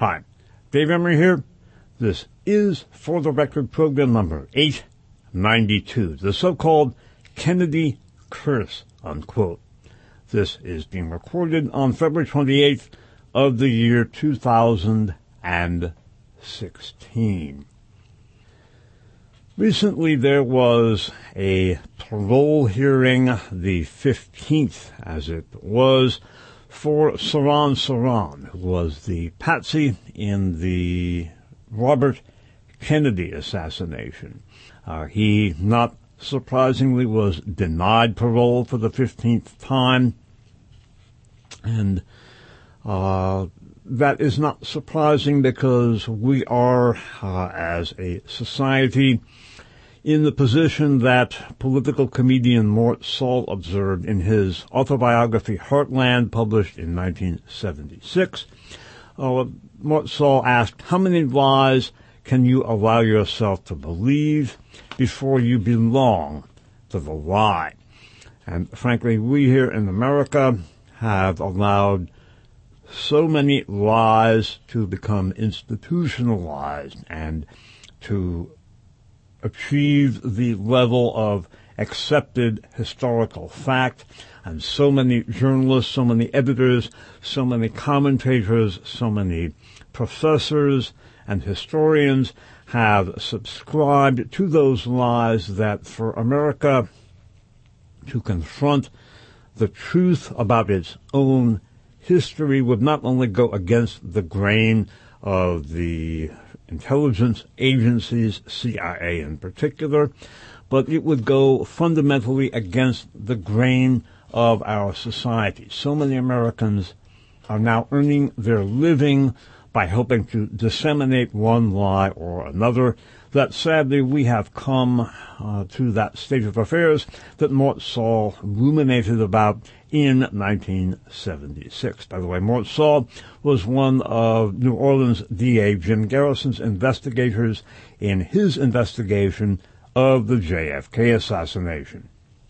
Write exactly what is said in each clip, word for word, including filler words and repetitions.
Hi, Dave Emery here. This is For the Record program number eight ninety-two, the so-called Kennedy Curse, unquote. This is being recorded on February twenty-eighth of the year two thousand sixteen. Recently there was a parole hearing, the fifteenth as it was, for Sirhan Sirhan, who was the patsy in the Robert Kennedy assassination. Uh, he, not surprisingly, was denied parole for the fifteenth time, and uh, that is not surprising because we are, uh, as a society, in the position that political comedian Mort Sahl observed in his autobiography Heartland, published in nineteen seventy-six. Uh, Mort Sahl asked, how many lies can you allow yourself to believe before you belong to the lie? And frankly, we here in America have allowed so many lies to become institutionalized and to achieve the level of accepted historical fact, and so many journalists, so many editors, so many commentators, so many professors and historians have subscribed to those lies that for America to confront the truth about its own history would not only go against the grain of the intelligence agencies, C I A in particular, but it would go fundamentally against the grain of our society. So many Americans are now earning their living by helping to disseminate one lie or another, that sadly we have come uh, to that state of affairs that Mort Sahl ruminated about in nineteen seventy-six. By the way, Mort Sahl was one of New Orleans D A Jim Garrison's investigators in his investigation of the J F K assassination.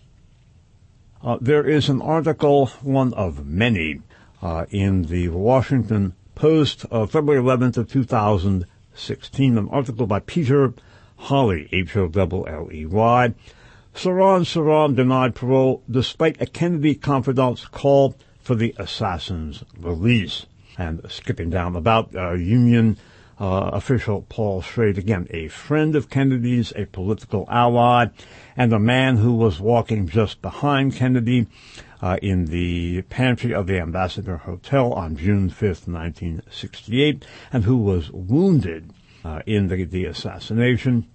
Uh, there is an article, one of many, uh, in the Washington Post of February eleventh of two thousand sixteen, an article by Peter Holley, H O L L E Y. Sirhan Sirhan denied parole despite a Kennedy confidant's call for the assassin's release. And skipping down about uh, Union uh, official Paul Schrade, again, a friend of Kennedy's, a political ally, and a man who was walking just behind Kennedy uh, in the pantry of the Ambassador Hotel on June fifth, nineteen sixty-eight, and who was wounded uh, in the, the assassination.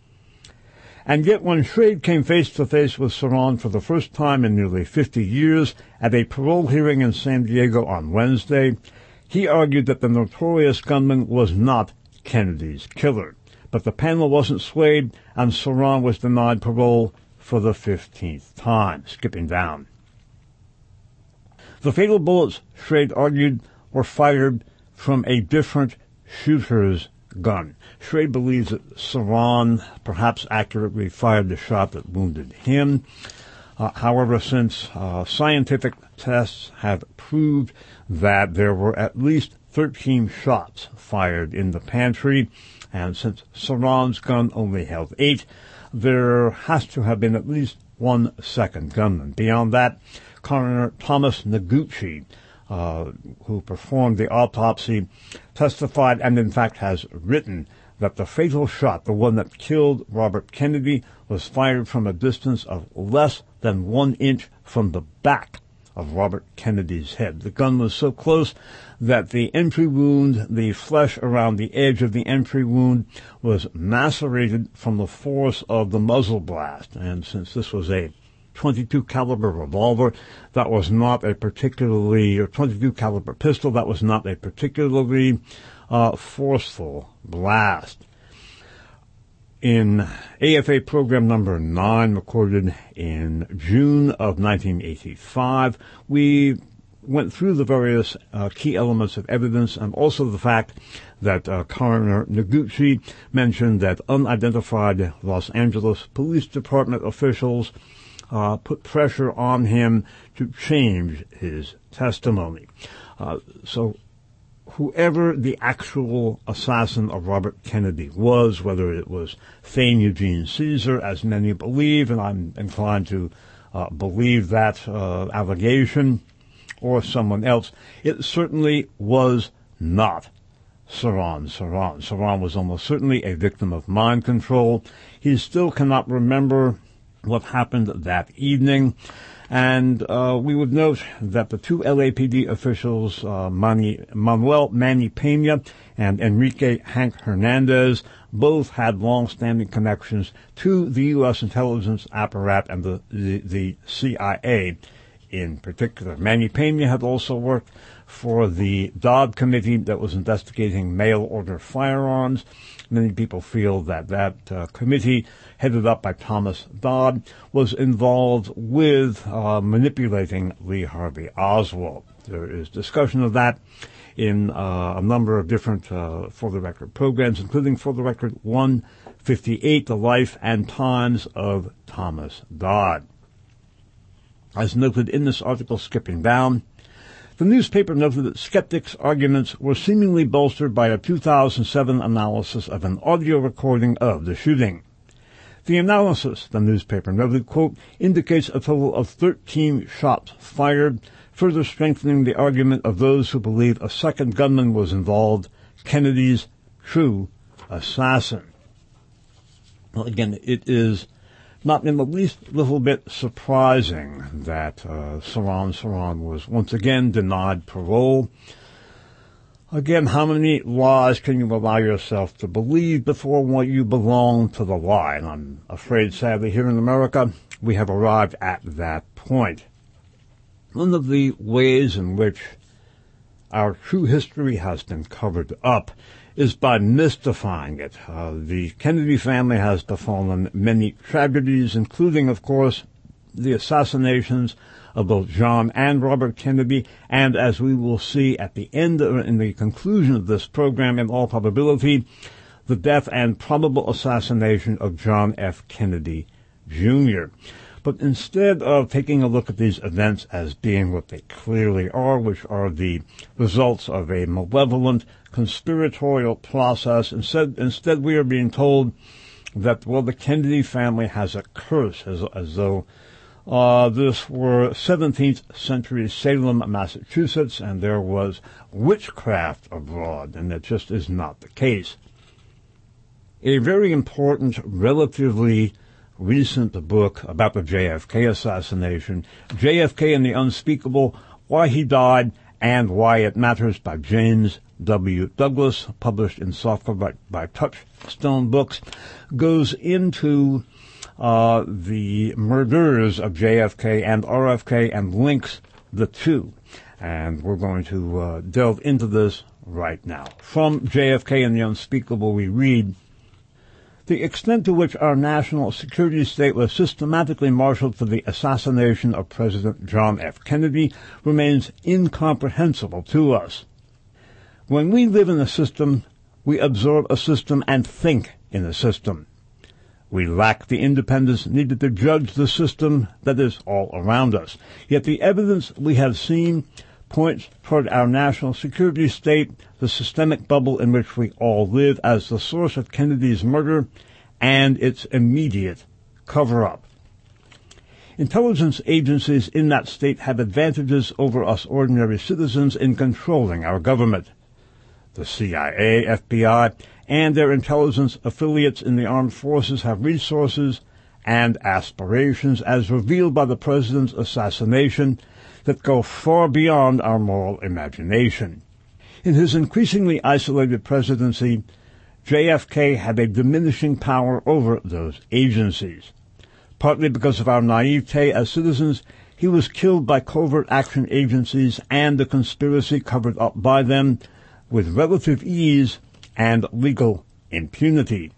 And yet when Schrade came face-to-face with Sirhan for the first time in nearly fifty years at a parole hearing in San Diego on Wednesday, he argued that the notorious gunman was not Kennedy's killer. But the panel wasn't swayed, and Sirhan was denied parole for the fifteenth time. Skipping down. The fatal bullets, Schrade argued, were fired from a different shooter's gun. Schrade believes that Sirhan perhaps accurately fired the shot that wounded him. Uh, however, since uh, scientific tests have proved that there were at least thirteen shots fired in the pantry, and since Sirhan's gun only held eight, there has to have been at least one second gunman. Beyond that, Coroner Thomas Noguchi, uh, who performed the autopsy, testified and in fact has written that the fatal shot, the one that killed Robert Kennedy, was fired from a distance of less than one inch from the back of Robert Kennedy's head. The gun was so close that the entry wound, the flesh around the edge of the entry wound, was macerated from the force of the muzzle blast. And since this was a twenty-two caliber revolver, that was not a particularly, or twenty-two caliber pistol, that was not a particularly uh, forceful blast. In A F A program number nine, recorded in June of nineteen eighty-five, we went through the various uh, key elements of evidence, and also the fact that uh, Coroner Noguchi mentioned that unidentified Los Angeles Police Department officials uh, put pressure on him to change his testimony. Uh, so whoever the actual assassin of Robert Kennedy was, whether it was Thane Eugene Caesar, as many believe, and I'm inclined to uh, believe that uh, allegation, or someone else, it certainly was not Sirhan Sirhan. Sirhan was almost certainly a victim of mind control. He still cannot remember what happened that evening. And uh, we would note that the two L A P D officials, uh, Manny, Manuel Manny Pena and Enrique Hank Hernandez, both had long-standing connections to the U S intelligence apparatus and the, the, the C I A in particular. Manny Pena had also worked for the Dodd Committee that was investigating mail-order firearms. Many people feel that that uh, committee, headed up by Thomas Dodd, was involved with uh, manipulating Lee Harvey Oswald. There is discussion of that in uh, a number of different uh, For the Record programs, including For the Record one fifty-eight, The Life and Times of Thomas Dodd. As noted in this article, skipping down, the newspaper noted that skeptics' arguments were seemingly bolstered by a two thousand seven analysis of an audio recording of the shooting. The analysis, the newspaper noted, quote, indicates a total of thirteen shots fired, further strengthening the argument of those who believe a second gunman was involved, Kennedy's true assassin. Well, again, it is not in the least little bit surprising that uh, Sirhan Sirhan was once again denied parole. Again, how many lies can you allow yourself to believe before you belong to the lie? And I'm afraid, sadly, here in America, we have arrived at that point. One of the ways in which our true history has been covered up is by mystifying it. Uh, the Kennedy family has befallen many tragedies, including, of course, the assassinations of both John and Robert Kennedy, and as we will see at the end, or in the conclusion of this program, in all probability, the death and probable assassination of John F. Kennedy, Junior But instead of taking a look at these events as being what they clearly are, which are the results of a malevolent conspiratorial process, instead, instead we are being told that, well, the Kennedy family has a curse, as, as though uh, this were seventeenth century Salem, Massachusetts, and there was witchcraft abroad, and that just is not the case. A very important, relatively recent book about the J F K assassination, J F K and the Unspeakable, Why He Died and Why It Matters, by James W. Douglas, published in softcover by, by Touchstone Books, goes into uh, the murders of J F K and R F K and links the two. And we're going to uh, delve into this right now. From J F K and the Unspeakable, we read, the extent to which our national security state was systematically marshaled for the assassination of President John F. Kennedy remains incomprehensible to us. When we live in a system, we absorb a system and think in a system. We lack the independence needed to judge the system that is all around us. Yet the evidence we have seen points toward our national security state, the systemic bubble in which we all live, as the source of Kennedy's murder and its immediate cover-up. Intelligence agencies in that state have advantages over us ordinary citizens in controlling our government. The C I A, F B I, and their intelligence affiliates in the armed forces have resources and aspirations, as revealed by the president's assassination, that go far beyond our moral imagination. In his increasingly isolated presidency, J F K had a diminishing power over those agencies. Partly because of our naivete as citizens, he was killed by covert action agencies and the conspiracy covered up by them with relative ease and legal impunity.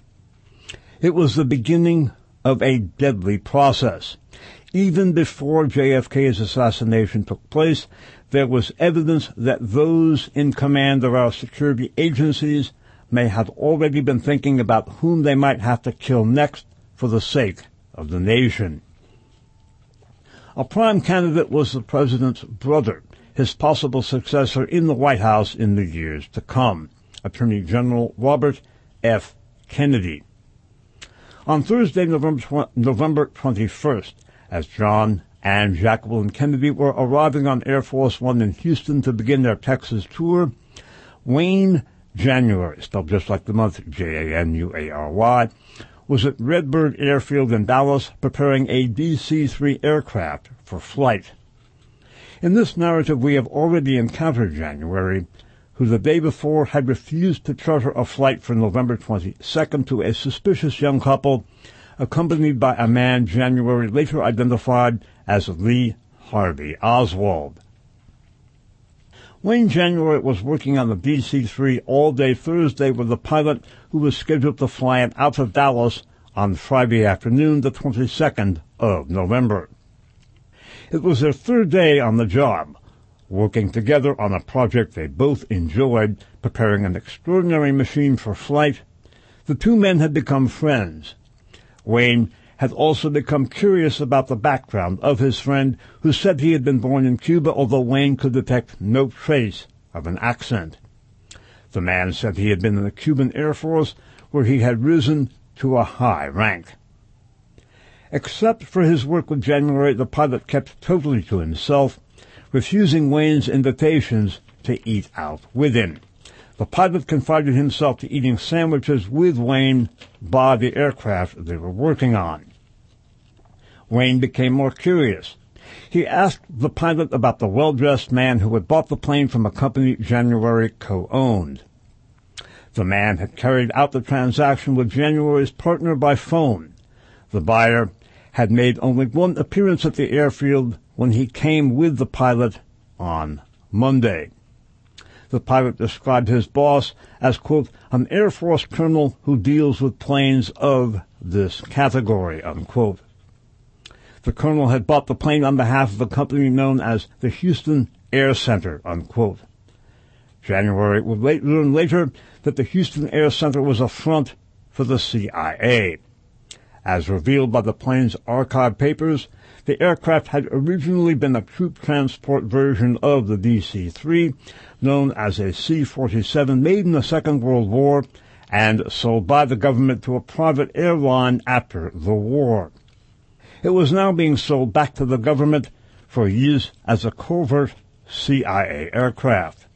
It was the beginning of a deadly process. Even before J F K's assassination took place, there was evidence that those in command of our security agencies may have already been thinking about whom they might have to kill next for the sake of the nation. A prime candidate was the president's brother, his possible successor in the White House in the years to come, Attorney General Robert F. Kennedy. On Thursday, November twenty-first, as John and Jacqueline Kennedy were arriving on Air Force One in Houston to begin their Texas tour, Wayne January, spelled just like the month J A N U A R Y, was at Redbird Airfield in Dallas preparing a D C three aircraft for flight. In this narrative, we have already encountered January, who the day before had refused to charter a flight for November twenty-second to a suspicious young couple, accompanied by a man January later identified as Lee Harvey Oswald. Wayne January was working on the D C three all day Thursday with the pilot who was scheduled to fly it out of Dallas on Friday afternoon, the twenty-second of November. It was their third day on the job, working together on a project they both enjoyed, preparing an extraordinary machine for flight. The two men had become friends. Wayne had also become curious about the background of his friend, who said he had been born in Cuba, although Wayne could detect no trace of an accent. The man said he had been in the Cuban Air Force, where he had risen to a high rank. Except for his work with January, the pilot kept totally to himself, refusing Wayne's invitations to eat out with him. The pilot confided himself to eating sandwiches with Wayne by the aircraft they were working on. Wayne became more curious. He asked the pilot about the well-dressed man who had bought the plane from a company January co-owned. The man had carried out the transaction with January's partner by phone. The buyer had made only one appearance at the airfield when he came with the pilot on Monday. The pilot described his boss as, quote, an Air Force colonel who deals with planes of this category, unquote. The colonel had bought the plane on behalf of a company known as the Houston Air Center, unquote. January would learn later that the Houston Air Center was a front for the C I A. As revealed by the plane's archive papers, the aircraft had originally been a troop transport version of the D C three, known as a C forty-seven, made in the Second World War and sold by the government to a private airline after the war. It was now being sold back to the government for use as a covert C I A aircraft.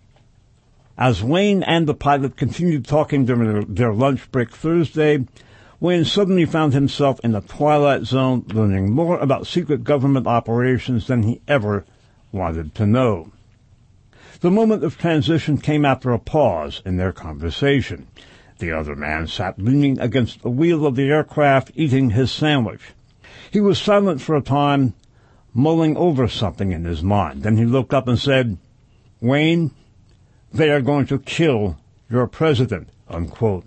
As Wayne and the pilot continued talking during their lunch break Thursday, Wayne suddenly found himself in the twilight zone, learning more about secret government operations than he ever wanted to know. The moment of transition came after a pause in their conversation. The other man sat leaning against the wheel of the aircraft, eating his sandwich. He was silent for a time, mulling over something in his mind. Then he looked up and said, "Wayne, they are going to kill your president," unquote.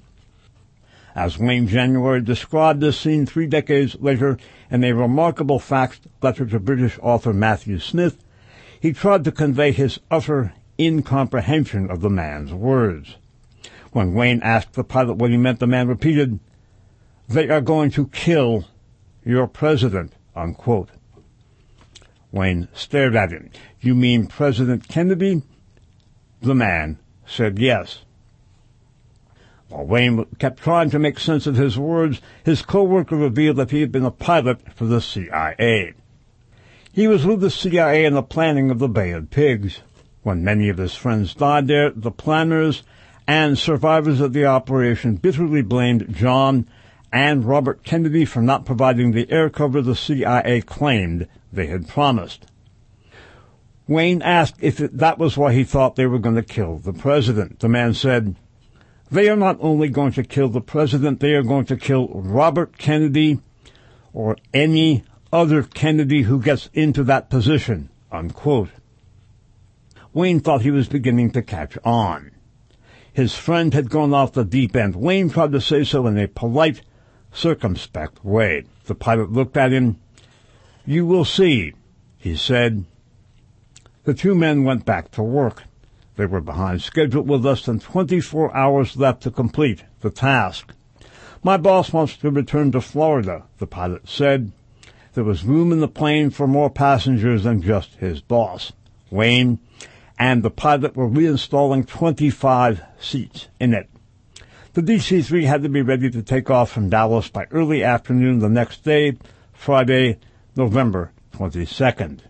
As Wayne January described this scene three decades later in a remarkable faxed letter to British author Matthew Smith, he tried to convey his utter incomprehension of the man's words. When Wayne asked the pilot what he meant, the man repeated, "They are going to kill your president," unquote. Wayne stared at him. "You mean President Kennedy?" The man said yes. While Wayne kept trying to make sense of his words, his co-worker revealed that he had been a pilot for the C I A. He was with the C I A in the planning of the Bay of Pigs. When many of his friends died there, the planners and survivors of the operation bitterly blamed John and Robert Kennedy for not providing the air cover the C I A claimed they had promised. Wayne asked if it, that was why he thought they were going to kill the president. The man said, "They are not only going to kill the president, they are going to kill Robert Kennedy or any other Kennedy who gets into that position," unquote. Wayne thought he was beginning to catch on. His friend had gone off the deep end. Wayne tried to say so in a polite, circumspect way. The pilot looked at him. "You will see," he said. The two men went back to work. They were behind schedule with less than twenty-four hours left to complete the task. "My boss wants to return to Florida," the pilot said. There was room in the plane for more passengers than just his boss. Wayne and the pilot were reinstalling twenty-five seats in it. The D C three had to be ready to take off from Dallas by early afternoon the next day, Friday, November twenty-second.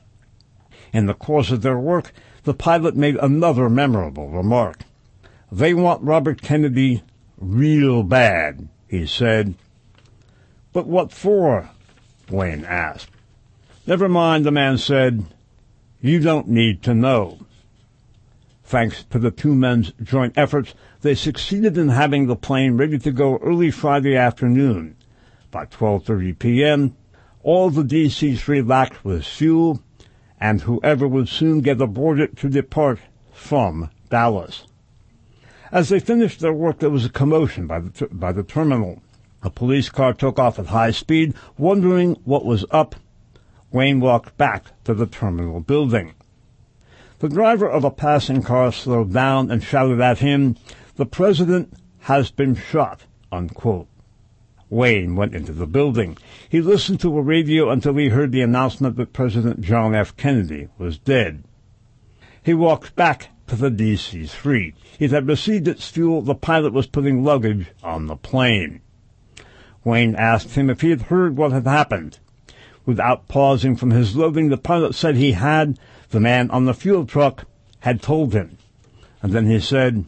In the course of their work, the pilot made another memorable remark. "They want Robert Kennedy real bad," he said. "But what for?" Wayne asked. "Never mind," the man said. "You don't need to know." Thanks to the two men's joint efforts, they succeeded in having the plane ready to go early Friday afternoon. By twelve thirty p.m., all the D C three lacked was fuel, and whoever would soon get aboard it to depart from Dallas. As they finished their work, there was a commotion by the, by the terminal. A police car took off at high speed. Wondering what was up, Wayne walked back to the terminal building. The driver of a passing car slowed down and shouted at him, "The president has been shot," unquote. Wayne went into the building. He listened to a radio until he heard the announcement that President John F. Kennedy was dead. He walked back to the D C three. It had received its fuel. The pilot was putting luggage on the plane. Wayne asked him if he had heard what had happened. Without pausing from his loading, the pilot said he had. The man on the fuel truck had told him. And then he said,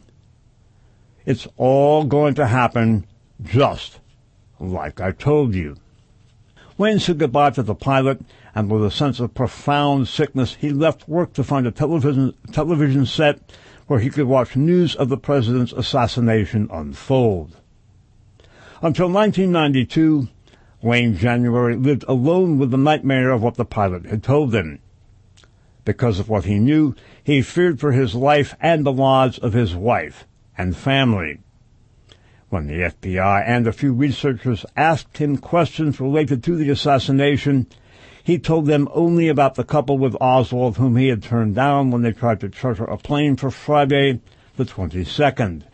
"It's all going to happen just like I told you." Wayne said goodbye to the pilot, and with a sense of profound sickness, he left work to find a television, television set where he could watch news of the president's assassination unfold. Until nineteen ninety-two, Wayne January lived alone with the nightmare of what the pilot had told him. Because of what he knew, he feared for his life and the lives of his wife and family. When the F B I and a few researchers asked him questions related to the assassination, he told them only about the couple with Oswald whom he had turned down when they tried to charter a plane for Friday the twenty-second.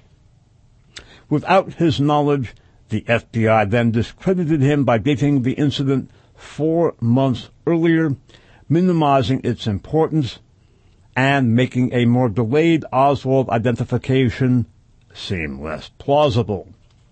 Without his knowledge, the F B I then discredited him by dating the incident four months earlier, minimizing its importance and making a more delayed Oswald identification seem less plausible.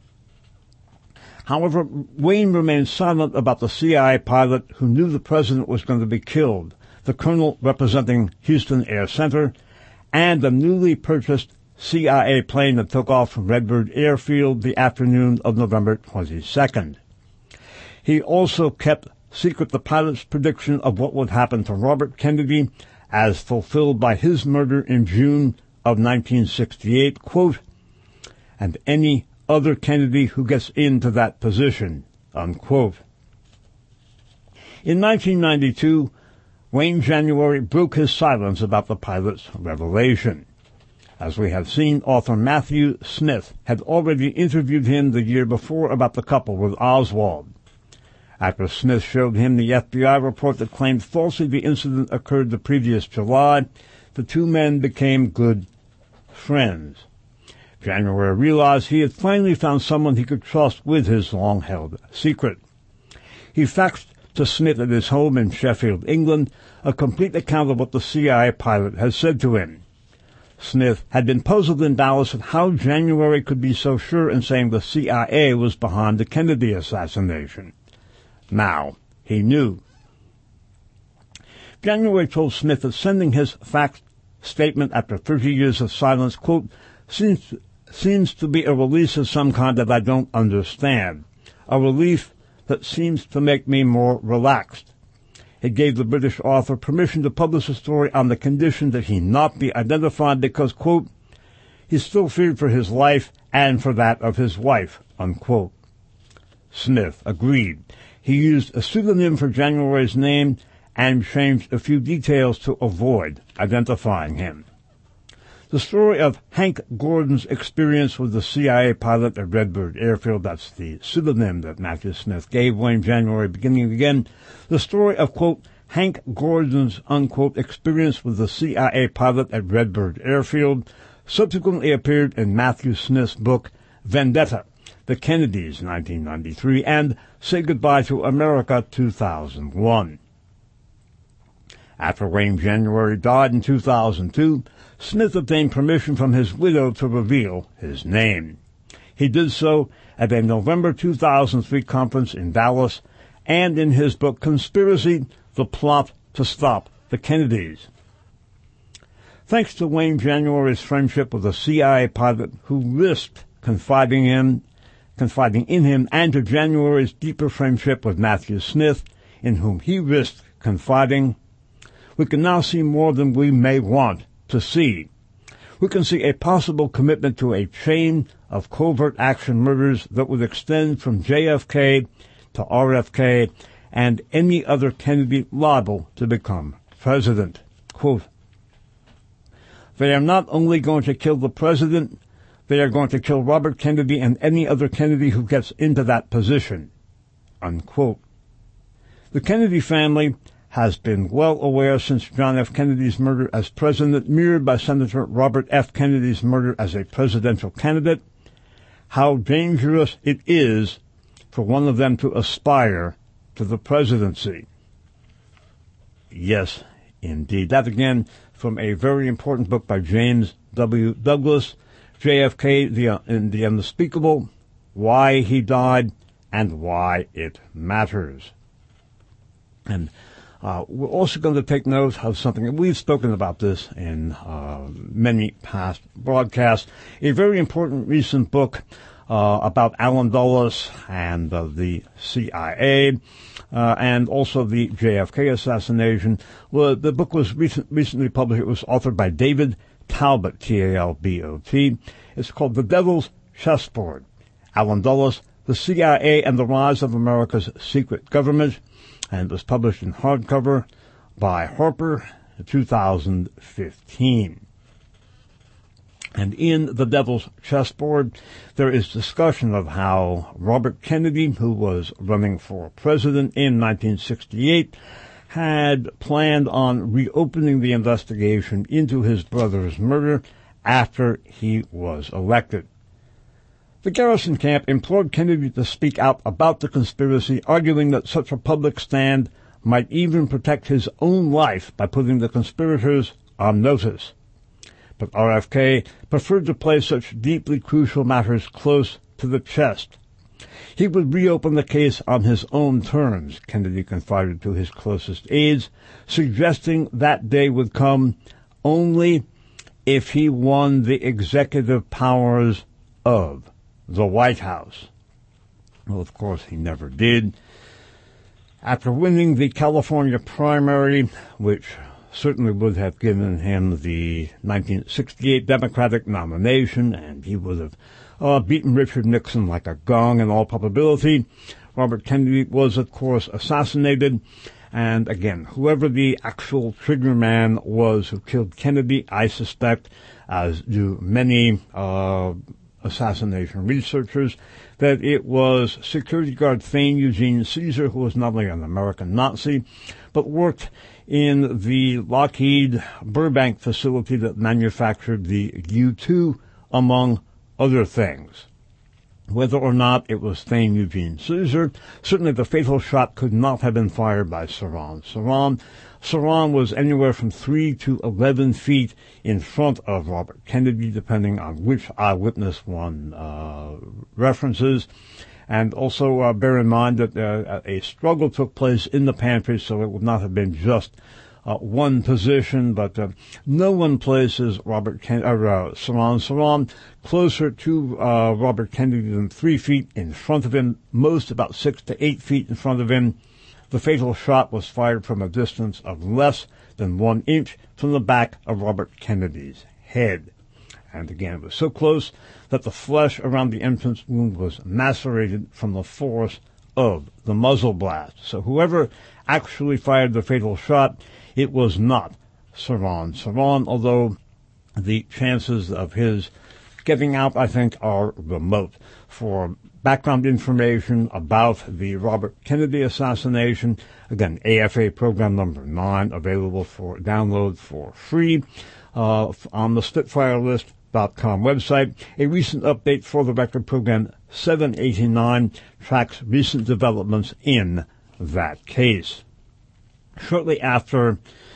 However, Wayne remained silent about the C I A pilot who knew the president was going to be killed, the colonel representing Houston Air Center, and the newly purchased C I A plane that took off from Redbird Airfield the afternoon of November twenty-second. He also kept secret the pilot's prediction of what would happen to Robert Kennedy as fulfilled by his murder in June of nineteen sixty-eight, quote, "and any other Kennedy who gets into that position," unquote. In nineteen ninety-two, Wayne January broke his silence about the pilot's revelation. As we have seen, author Matthew Smith had already interviewed him the year before about the couple with Oswald. After Smith showed him the F B I report that claimed falsely the incident occurred the previous July, the two men became good friends. January realized he had finally found someone he could trust with his long-held secret. He faxed to Smith at his home in Sheffield, England, a complete account of what the C I A pilot had said to him. Smith had been puzzled in Dallas at how January could be so sure in saying the C I A was behind the Kennedy assassination. Now he knew. January told Smith that sending his faxed statement after thirty years of silence, quote, seems, seems to be a release of some kind that I don't understand, a relief that seems to make me more relaxed. It gave the British author permission to publish a story on the condition that he not be identified because, quote, he still feared for his life and for that of his wife, unquote. Smith agreed. He used a pseudonym for January's name and changed a few details to avoid identifying him. The story of Hank Gordon's experience with the C I A pilot at Redbird Airfield, that's the pseudonym that Matthew Smith gave Wayne January, beginning again. The story of, quote, Hank Gordon's, unquote, experience with the C I A pilot at Redbird Airfield subsequently appeared in Matthew Smith's book, Vendetta, The Kennedys, nineteen ninety-three, and Say Goodbye to America, two thousand one. After Wayne January died in two thousand two, Smith obtained permission from his widow to reveal his name. He did so at a November two thousand three conference in Dallas and in his book Conspiracy, The Plot to Stop the Kennedys. Thanks to Wayne January's friendship with a C I A pilot who risked confiding in, confiding in him, and to January's deeper friendship with Matthew Smith, in whom he risked confiding, we can now see more than we may want to see. We can see a possible commitment to a chain of covert action murders that would extend from J F K to R F K and any other Kennedy liable to become president. Quote, they are not only going to kill the president, they are going to kill Robert Kennedy and any other Kennedy who gets into that position. Unquote. The Kennedy family has been well aware since John F. Kennedy's murder as president, mirrored by Senator Robert F. Kennedy's murder as a presidential candidate, how dangerous it is for one of them to aspire to the presidency. Yes, indeed. That again from a very important book by James W. Douglas, J F K, the, in the Unspeakable, Why He Died and Why It Matters. And uh, we're also going to take note of something, and we've spoken about this in uh, many past broadcasts, a very important recent book uh, about Allen Dulles and uh, the C I A, uh, and also the J F K assassination. Well, the book was recent, recently published. It was authored by David Talbot, T A L B O T. It's called The Devil's Chessboard, Allen Dulles, the C I A, and the Rise of America's Secret Government, and it was published in hardcover by Harper in two thousand fifteen. And in The Devil's Chessboard, there is discussion of how Robert Kennedy, who was running for president in nineteen sixty-eight, had planned on reopening the investigation into his brother's murder after he was elected. The Garrison camp implored Kennedy to speak out about the conspiracy, arguing that such a public stand might even protect his own life by putting the conspirators on notice. But R F K preferred to play such deeply crucial matters close to the chest. He would reopen the case on his own terms, Kennedy confided to his closest aides, suggesting that day would come only if he won the executive powers of the White House. Well, of course, he never did. After winning the California primary, which certainly would have given him the nineteen sixty-eight Democratic nomination, and he would have uh, beaten Richard Nixon like a gong in all probability, Robert Kennedy was, of course, assassinated. And again, whoever the actual trigger man was who killed Kennedy, I suspect, as do many uh assassination researchers, that it was security guard Thane Eugene Caesar, who was not only an American Nazi, but worked in the Lockheed Burbank facility that manufactured the U two, among other things. Whether or not it was Thane Eugene Caesar, certainly the fatal shot could not have been fired by Saran Saran. Saran was anywhere from three to eleven feet in front of Robert Kennedy, depending on which eyewitness one uh, references. And also uh, bear in mind that uh, a struggle took place in the pantry, so it would not have been just uh, one position, but uh, no one places Robert Ken- uh, uh, Saran Saran closer to uh, Robert Kennedy than three feet in front of him, most about six to eight feet in front of him. The fatal shot was fired from a distance of less than one inch from the back of Robert Kennedy's head. And again, it was so close that the flesh around the entrance wound was macerated from the force of the muzzle blast. So whoever actually fired the fatal shot, it was not Saran Saran, although the chances of his getting out, I think, are remote. For background information about the Robert Kennedy assassination, again, A F A program number nine, available for download for free uh, on the Spitfire List dot com website. A recent update for the record program seven eighty-nine tracks recent developments in that case. Shortly after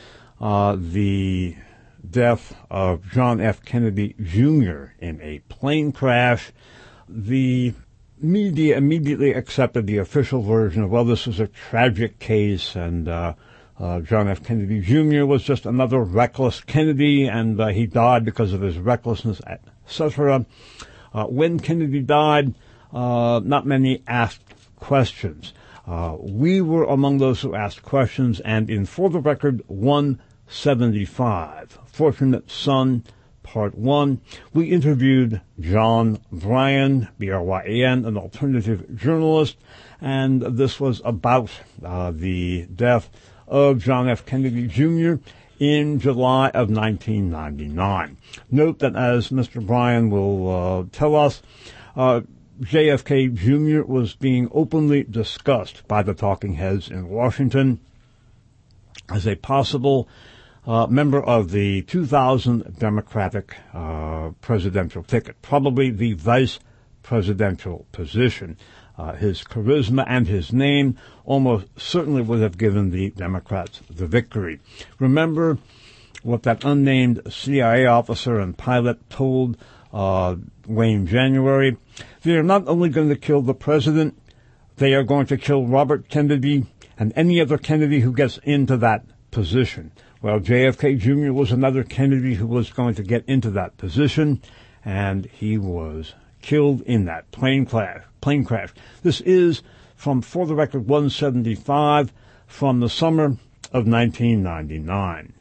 uh, the death of John F. Kennedy Junior in a plane crash. The media immediately accepted the official version of, well, this was a tragic case, and uh, uh, John F. Kennedy Junior was just another reckless Kennedy, and uh, he died because of his recklessness, et cetera. Uh, when Kennedy died, uh, not many asked questions. Uh, we were among those who asked questions, and in For the Record one seventy-five, Fortunate Son, Part one, we interviewed John Bryan, B R Y A N, an alternative journalist, and this was about uh, the death of John F. Kennedy Junior in July of nineteen ninety-nine. Note that, as Mister Bryan will uh, tell us, uh, J F K Junior was being openly discussed by the talking heads in Washington as a possible uh, member of the two thousand Democratic uh, presidential ticket, probably the vice presidential position. Uh, his charisma and his name almost certainly would have given the Democrats the victory. Remember what that unnamed C I A officer and pilot told uh, Wayne January? They are not only going to kill the president, they are going to kill Robert Kennedy and any other Kennedy who gets into that position. Well, J F K Junior was another Kennedy who was going to get into that position, and he was killed in that plane crash. Plane crash. This is from For the Record one seventy-five from the summer of nineteen ninety-nine.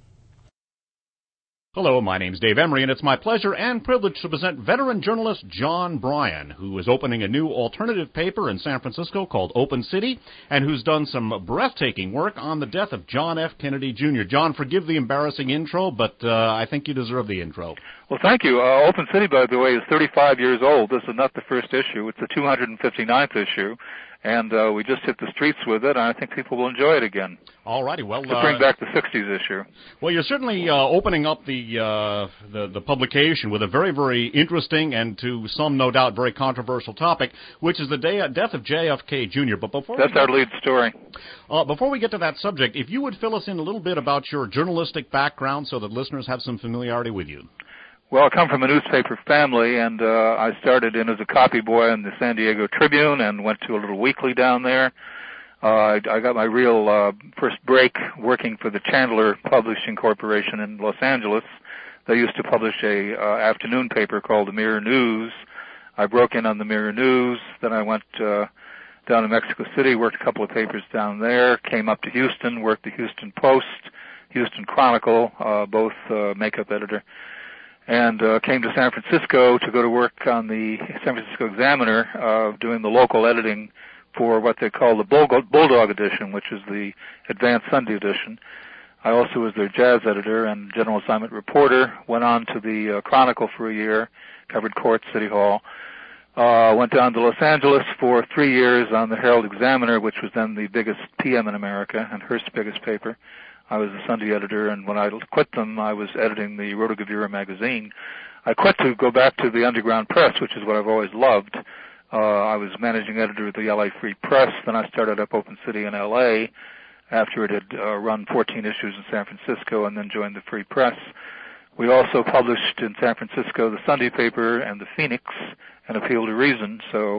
Hello, my name's Dave Emery, and it's my pleasure and privilege to present veteran journalist John Bryan, who is opening a new alternative paper in San Francisco called Open City, and who's done some breathtaking work on the death of John F. Kennedy Junior John, forgive the embarrassing intro, but uh, I think you deserve the intro. Well, thank you. Uh, Open City, by the way, is thirty-five years old. This is not the first issue. It's the two hundred fifty-ninth issue. And uh, we just hit the streets with it, and I think people will enjoy it again. All righty. Well, to bring uh, back the sixties issue. Well, you're certainly uh, opening up the, uh, the the publication with a very, very interesting and, to some, no doubt, very controversial topic, which is the day, uh, death of J F K Junior But before that's we our lead story. Uh, before we get to that subject, if you would fill us in a little bit about your journalistic background, so that listeners have some familiarity with you. Well, I come from a newspaper family, and uh, I started in as a copy boy in the San Diego Tribune and went to a little weekly down there. Uh, I, I got my real uh, first break working for the Chandler Publishing Corporation in Los Angeles. They used to publish a uh, afternoon paper called the Mirror News. I broke in on the Mirror News. Then I went uh, down to Mexico City, worked a couple of papers down there, came up to Houston, worked the Houston Post, Houston Chronicle, uh, both uh, makeup editor, and uh, came to San Francisco to go to work on the San Francisco Examiner, uh, doing the local editing for what they call the Bulldog edition, which is the Advanced Sunday edition. I also was their jazz editor and general assignment reporter, went on to the uh, Chronicle for a year, covered court, City Hall, uh, went down to Los Angeles for three years on the Herald Examiner, which was then the biggest P M in America and Hearst's biggest paper. I was a Sunday editor, and when I quit them, I was editing the Rotogravure magazine. I quit to go back to the Underground Press, which is what I've always loved. Uh, I was managing editor of the L A Free Press. Then I started up Open City in L A after it had uh, run fourteen issues in San Francisco, and then joined the Free Press. We also published in San Francisco the Sunday paper and the Phoenix and Appeal to Reason. So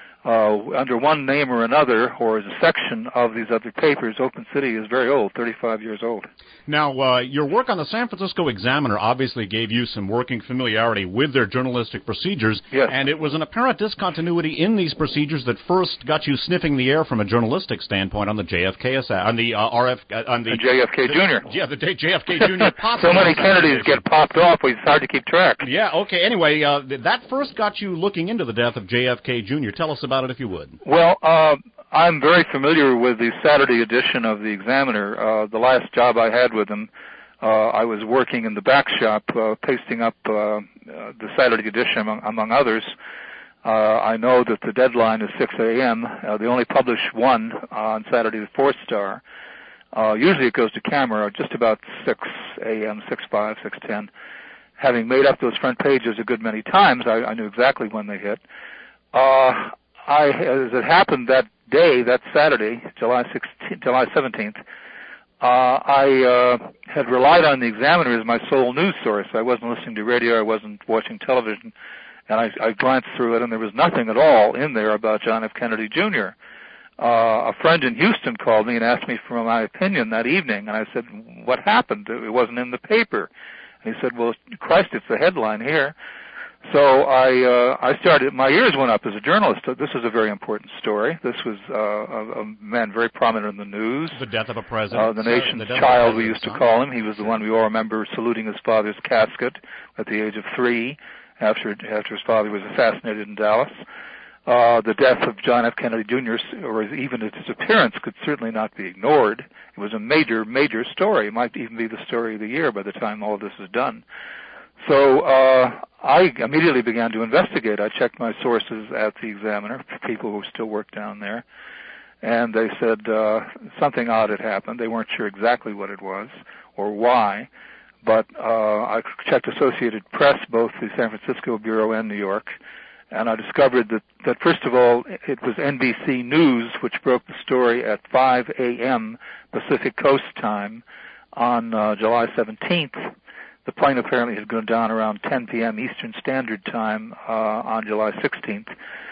Uh, under one name or another, or as a section of these other papers, Open City is very old, thirty-five years old. Now, uh, your work on the San Francisco Examiner obviously gave you some working familiarity with their journalistic procedures, yes. And it was an apparent discontinuity in these procedures that first got you sniffing the air from a journalistic standpoint on the J F K on the uh, R F uh, on the, the J F K the, Junior Yeah, the J F K Junior pop. So many Kennedys get popped off; it's hard to keep track. Yeah. Okay. Anyway, uh, that first got you looking into the death of J F K Junior Tell us about it, if you would. Well, uh, I'm very familiar with the Saturday edition of the Examiner. Uh, the last job I had with them, uh, I was working in the back shop, uh, pasting up uh, uh, the Saturday edition, among, among others. Uh, I know that the deadline is six a.m. Uh, they only publish one on Saturday, the Fourth Star. Uh, usually it goes to camera just about six a.m., six five, six ten. Having made up those front pages a good many times, I, I knew exactly when they hit. Uh, I, as it happened that day, that Saturday, July sixteenth, July seventeenth, uh, I uh, had relied on the Examiner as my sole news source. I wasn't listening to radio. I wasn't watching television. And I, I glanced through it, and there was nothing at all in there about John F. Kennedy Junior Uh, a friend in Houston called me and asked me for my opinion that evening, and I said, what happened? It wasn't in the paper. And he said, well, Christ, it's the headline here. So I uh, I started, my ears went up as a journalist. This was a very important story. This was uh, a, a man very prominent in the news. The death of a president. Uh, the nation's the child, we used to call him. He was the one we all remember saluting his father's casket at the age of three after after his father was assassinated in Dallas. Uh, the death of John F. Kennedy Junior, or even his appearance, could certainly not be ignored. It was a major, major story. It might even be the story of the year by the time all of this is done. So uh, I immediately began to investigate. I checked my sources at the Examiner, people who still work down there, and they said uh, something odd had happened. They weren't sure exactly what it was or why, but uh, I checked Associated Press, both the San Francisco Bureau and New York, and I discovered that, that first of all, it was N B C News which broke the story at five a.m. Pacific Coast time on uh, July seventeenth. The plane apparently had gone down around ten p.m. Eastern Standard Time uh, on July sixteenth.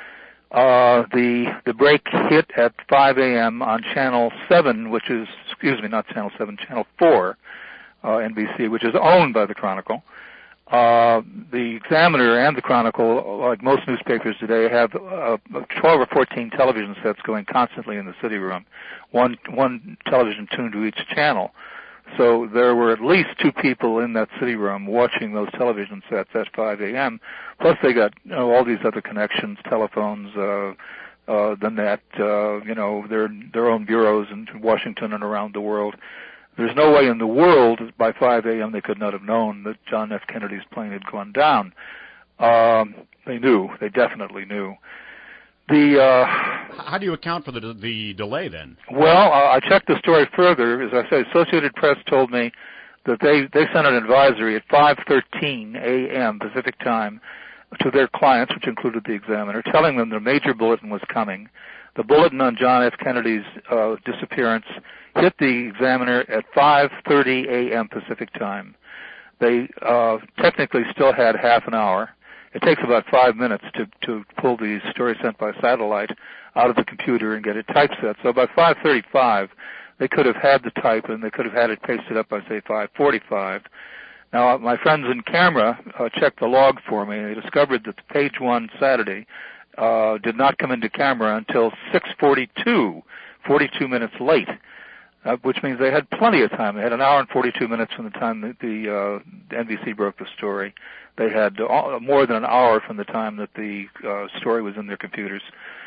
Uh, the the break hit at five a.m. on Channel seven, which is, excuse me, not Channel seven, Channel four, uh, N B C, which is owned by the Chronicle. Uh, the Examiner and the Chronicle, like most newspapers today, have uh, twelve or fourteen television sets going constantly in the city room, one one television tuned to each channel. So there were at least two people in that city room watching those television sets at five a.m. Plus they got, you know, all these other connections, telephones, uh, uh, the net, uh, you know, their their own bureaus in Washington and around the world. There's no way in the world by five a.m. they could not have known that John F. Kennedy's plane had gone down. Um, they knew. They definitely knew. The uh, How do you account for the the delay then? Well, uh, I checked the story further. As I said, Associated Press told me that they, they sent an advisory at five thirteen a.m. Pacific time to their clients, which included the Examiner, telling them their major bulletin was coming. The bulletin on John F. Kennedy's uh, disappearance hit the Examiner at five thirty a.m. Pacific time. They uh, technically still had half an hour. It takes about five minutes to, to pull the story sent by satellite out of the computer and get it typeset. So about five thirty-five, they could have had the type and they could have had it pasted up by, say, five forty-five. Now, my friends in camera uh, checked the log for me, and they discovered that the page one Saturday uh, did not come into camera until six forty-two, forty-two minutes late, uh, which means they had plenty of time. They had an hour and forty-two minutes from the time that the uh, N B C broke the story. They had uh, more than an hour from the time that the uh, story was in their computers.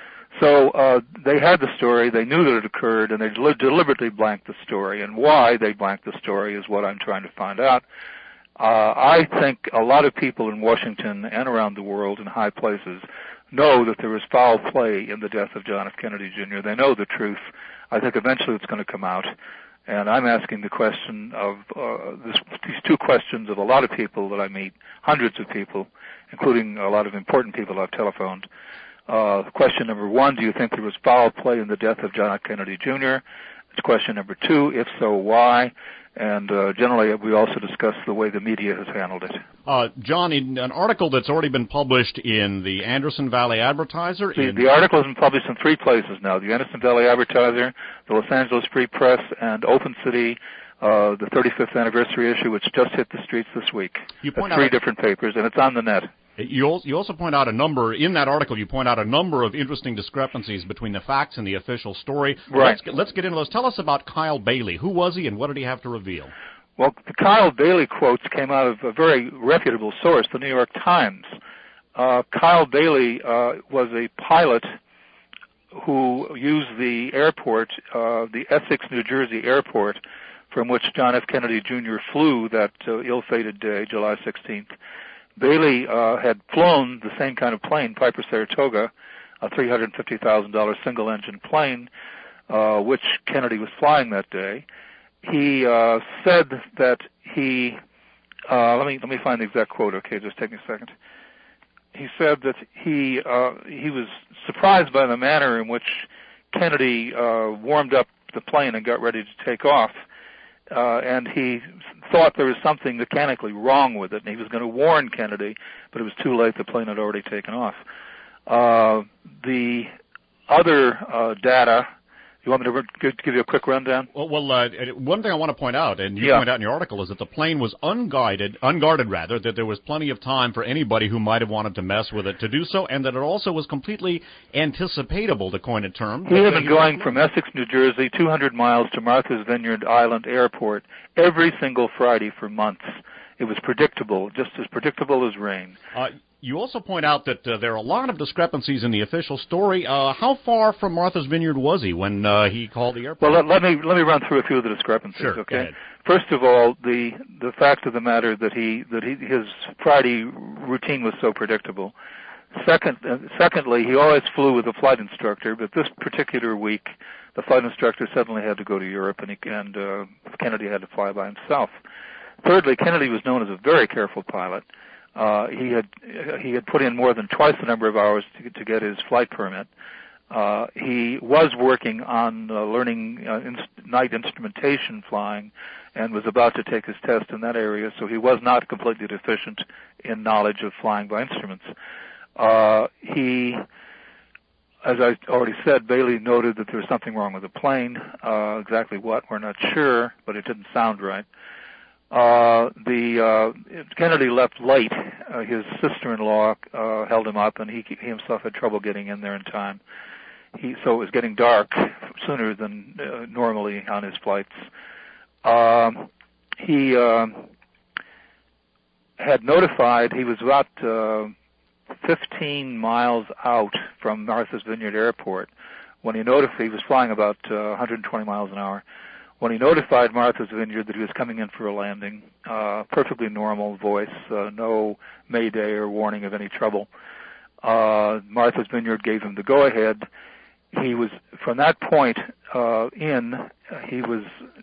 So uh, they had the story, they knew that it occurred, and they del- deliberately blanked the story. And why they blanked the story is what I'm trying to find out. Uh, I think a lot of people in Washington and around the world in high places know that there was foul play in the death of John F. Kennedy Junior They know the truth. I think eventually it's going to come out. And I'm asking the question of uh, this, these two questions of a lot of people that I meet, hundreds of people, including a lot of important people I've telephoned. Uh, question number one, do you think there was foul play in the death of John F. Kennedy Junior? It's question number two, if so, why? And uh, generally, we also discuss the way the media has handled it. Uh, John, in an article that's already been published in the Anderson Valley Advertiser... The, in... the article has been published in three places now, the Anderson Valley Advertiser, the Los Angeles Free Press, and Open City, uh, the thirty-fifth anniversary issue, which just hit the streets this week. You point That's three out... different papers, and it's on the net. You also point out a number, in that article, you point out a number of interesting discrepancies between the facts and the official story. Right. Let's get, let's get into those. Tell us about Kyle Bailey. Who was he and what did he have to reveal? Well, the Kyle Bailey quotes came out of a very reputable source, the New York Times. Uh, Kyle Bailey uh, was a pilot who used the airport, uh, the Essex, New Jersey airport, from which John F. Kennedy Junior flew that uh, ill-fated day, July sixteenth. Bailey uh, had flown the same kind of plane, Piper Saratoga, a three hundred fifty thousand dollars single-engine plane, uh, which Kennedy was flying that day. He uh, said that he, uh, let me let me find the exact quote. Okay, just take me a second. He said that he uh, he was surprised by the manner in which Kennedy uh, warmed up the plane and got ready to take off. uh, and he thought there was something mechanically wrong with it, and he was going to warn Kennedy, but it was too late. The plane had already taken off. Uh, the other uh, data, you want me to give you a quick rundown? Well, well uh, one thing I want to point out, and you yeah. point out in your article, is that the plane was unguided, unguarded rather, that there was plenty of time for anybody who might have wanted to mess with it to do so, and that it also was completely anticipatable, to coin a term. He had been going from Essex, New Jersey, two hundred miles to Martha's Vineyard Island Airport every single Friday for months. It was predictable, just as predictable as rain. Uh, You also point out that uh, there are a lot of discrepancies in the official story. Uh, how far from Martha's Vineyard was he when uh, he called the airport? Well, let, let me let me run through a few of the discrepancies. Sure, okay. go ahead. First of all, the the fact of the matter that he that he, his Friday routine was so predictable. Second, uh, secondly, he always flew with a flight instructor, but this particular week, the flight instructor suddenly had to go to Europe, and he, and uh, Kennedy had to fly by himself. Thirdly, Kennedy was known as a very careful pilot. Uh, he had he had put in more than twice the number of hours to, to get his flight permit. Uh, he was working on uh, learning uh, in, night instrumentation flying, and was about to take his test in that area. So he was not completely deficient in knowledge of flying by instruments. Uh, he, as I already said, Bailey noted that there was something wrong with the plane. Uh, exactly what, we're not sure, but it didn't sound right. Uh, the uh, Kennedy left late. Uh, his sister-in-law uh, held him up, and he, he himself had trouble getting in there in time. He, so it was getting dark sooner than uh, normally on his flights. Um, he uh, had notified, he was about uh, fifteen miles out from Martha's Vineyard Airport when he notified, he was flying about uh, one hundred twenty miles an hour. When he notified Martha's Vineyard that he was coming in for a landing, uh, perfectly normal voice, uh, no mayday or warning of any trouble. Uh, Martha's Vineyard gave him the go-ahead. He was, from that point uh, in, he was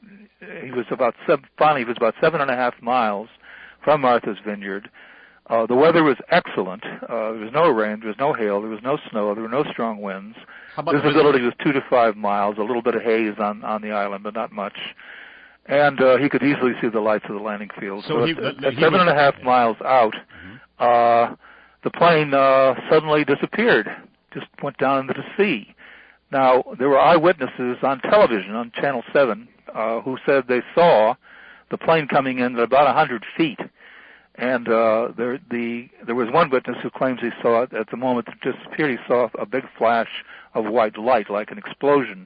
he was about seven, finally he was about seven and a half miles from Martha's Vineyard. Uh, the weather was excellent. Uh, there was no rain, there was no hail, there was no snow, there were no strong winds. Visibility was two to five miles, a little bit of haze on, on the island, but not much. And uh, he could easily see the lights of the landing field. So, so he, at, at seven was, and a half yeah. miles out, mm-hmm. uh, the plane uh, suddenly disappeared, just went down into the sea. Now, there were eyewitnesses on television, on Channel seven, uh, who said they saw the plane coming in at about one hundred feet. And uh, there, the, there was one witness who claims he saw it at the moment it disappeared. He saw a big flash of white light, like an explosion.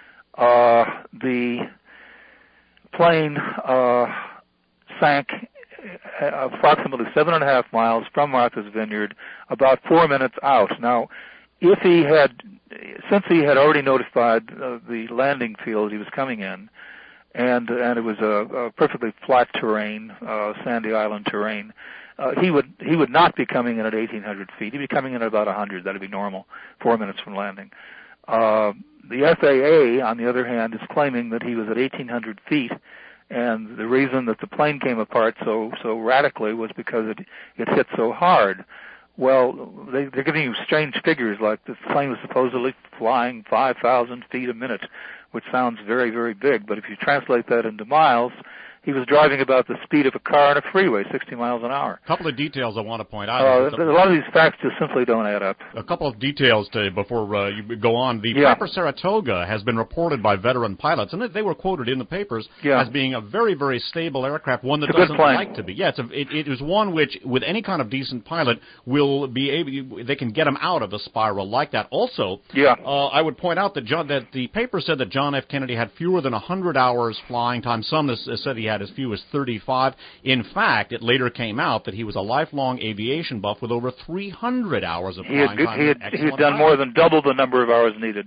Uh, the plane uh, sank approximately seven and a half miles from Martha's Vineyard, about four minutes out. Now, if he had, since he had already notified uh, the landing field he was coming in, and and it was a, a perfectly flat terrain, uh, sandy island terrain, uh, he would he would not be coming in at eighteen hundred feet. He'd be coming in at about one hundred. That'd be normal, four minutes from landing. Uh, the F A A, on the other hand, is claiming that he was at eighteen hundred feet, and the reason that the plane came apart so so radically was because it it hit so hard. Well, they, they're giving you strange figures, like the plane was supposedly flying five thousand feet a minute, which sounds very, very big. But if you translate that into miles, he was driving about the speed of a car on a freeway, sixty miles an hour. A couple of details I want to point out. Uh, a lot of these facts just simply don't add up. A couple of details to, before uh, you go on. The yeah. Piper Saratoga has been reported by veteran pilots, and they were quoted in the papers yeah. as being a very, very stable aircraft, one that it's doesn't like to be. Yeah, it's a, it, it is one which, with any kind of decent pilot, will be able. They can get them out of a spiral like that. Also, yeah. uh, I would point out that John, that the paper said that John F. Kennedy had fewer than one hundred hours flying time. Some has, has said he had as few as thirty. In fact, it later came out that he was a lifelong aviation buff with over three hundred hours of he flying had, time. He had, he had done more than double the number of hours needed.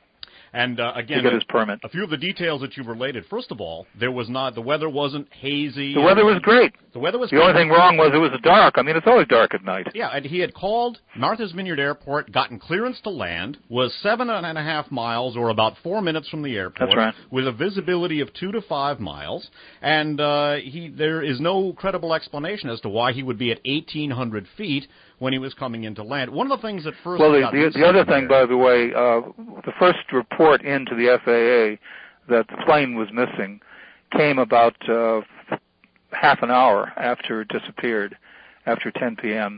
And uh, again, to get his permit. A few of the details that you've related. First of all, there was not the weather wasn't hazy. The weather was great. The weather was. The great. only thing wrong was it was dark. I mean, it's always dark at night. Yeah, and he had called Martha's Vineyard Airport, gotten clearance to land, was seven and a half miles, or about four minutes from the airport. That's right. With a visibility of two to five miles, and uh, he there is no credible explanation as to why he would be at eighteen hundred feet when he was coming into land. One of the things that first... Well, the, the, the other thing, there, by the way, uh, the first report into the F A A that the plane was missing came about uh, half an hour after it disappeared, after ten p.m.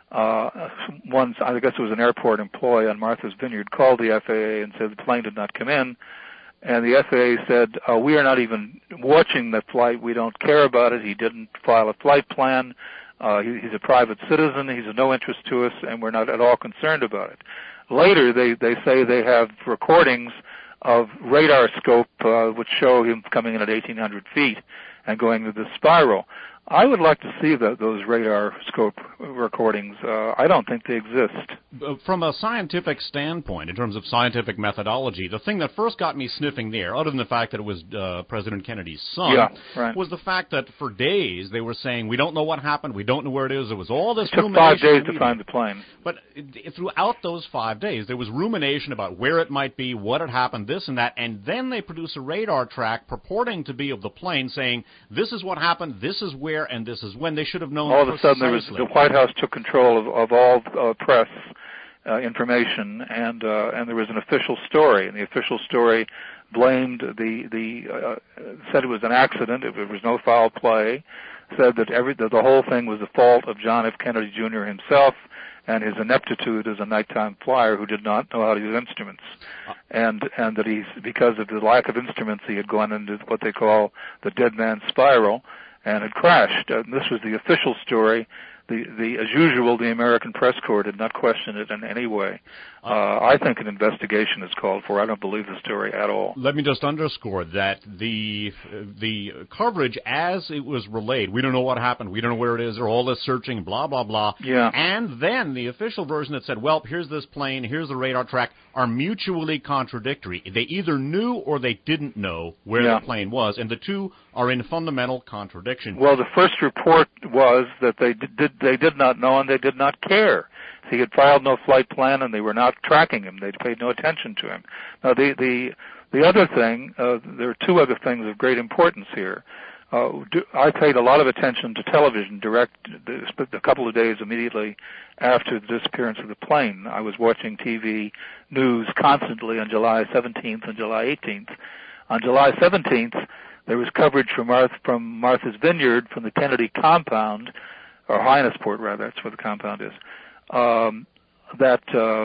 Uh, one, I guess it was an airport employee on Martha's Vineyard, called the F A A and said the plane did not come in. And the F A A said, uh, we are not even watching the flight. We don't care about it. He didn't file a flight plan. Uh, he, he's a private citizen. He's of no interest to us, and we're not at all concerned about it. Later, they, they say they have recordings of radar scope uh, which show him coming in at eighteen hundred feet and going to the spiral. I would like to see the, those radar scope recordings. Uh, I don't think they exist. From a scientific standpoint, in terms of scientific methodology, the thing that first got me sniffing the air, other than the fact that it was uh, President Kennedy's son, yeah, right. was the fact that for days they were saying, we don't know what happened, we don't know where it is. It was all this it took rumination. five days to find the plane. But it, throughout those five days, there was rumination about where it might be, what had happened, this and that, and then they produce a radar track purporting to be of the plane saying, this is what happened, this is where, and this is when. They should have known. All of a sudden, there was, the White House took control of, of all uh, press uh, information, and uh, and there was an official story, and the official story blamed the the uh, said it was an accident, if there was no foul play, said that every that the whole thing was the fault of John F. Kennedy Junior himself and his ineptitude as a nighttime flyer who did not know how to use instruments, and and that he's because of the lack of instruments he had gone into what they call the dead man spiral and had crashed. Uh, this was the official story. The, the, as usual, the American press corps did not question it in any way. Uh, I think an investigation is called for. I don't believe the story at all. Let me just underscore that the the coverage as it was relayed, we don't know what happened, we don't know where it is, or all this searching, blah, blah, blah. Yeah. And then the official version that said, well, here's this plane, here's the radar track, are mutually contradictory. They either knew or they didn't know where yeah. the plane was, and the two are in fundamental contradiction. Well, the first report was that they did they did not know and they did not care. He had filed no flight plan, and they were not tracking him. They paid no attention to him. Now, the the the other thing, uh, there are two other things of great importance here. Uh, do, I paid a lot of attention to television direct the couple of days immediately after the disappearance of the plane. I was watching T V news constantly on July seventeenth and July eighteenth. On July seventeenth, there was coverage from, Marth, from Martha's Vineyard, from the Kennedy compound, or Hyannisport rather, that's where the compound is, um, that uh,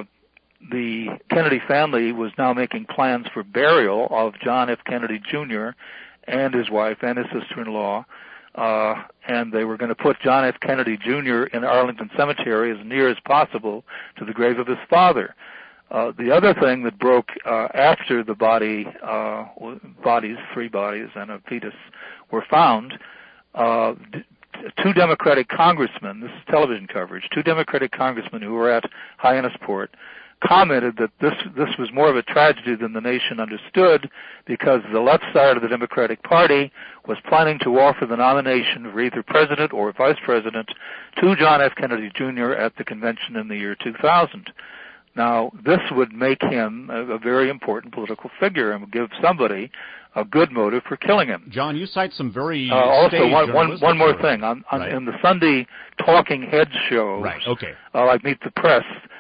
the Kennedy family was now making plans for burial of John F. Kennedy Junior and his wife and his sister-in-law, uh, and they were going to put John F. Kennedy Junior in Arlington Cemetery as near as possible to the grave of his father. Uh, the other thing that broke uh, after the body, uh, bodies, three bodies and a fetus, were found, uh, d- two Democratic congressmen, this is television coverage, two Democratic congressmen who were at Hyannisport commented that this this was more of a tragedy than the nation understood because the left side of the Democratic Party was planning to offer the nomination for either president or vice president to John F. Kennedy Junior at the convention in the year two thousand. Now, this would make him a, a very important political figure and would give somebody a good motive for killing him. John, you cite some very uh, also one, one, one more thing on, on right. in the Sunday talking head shows, right? Okay, uh, like Meet the Press.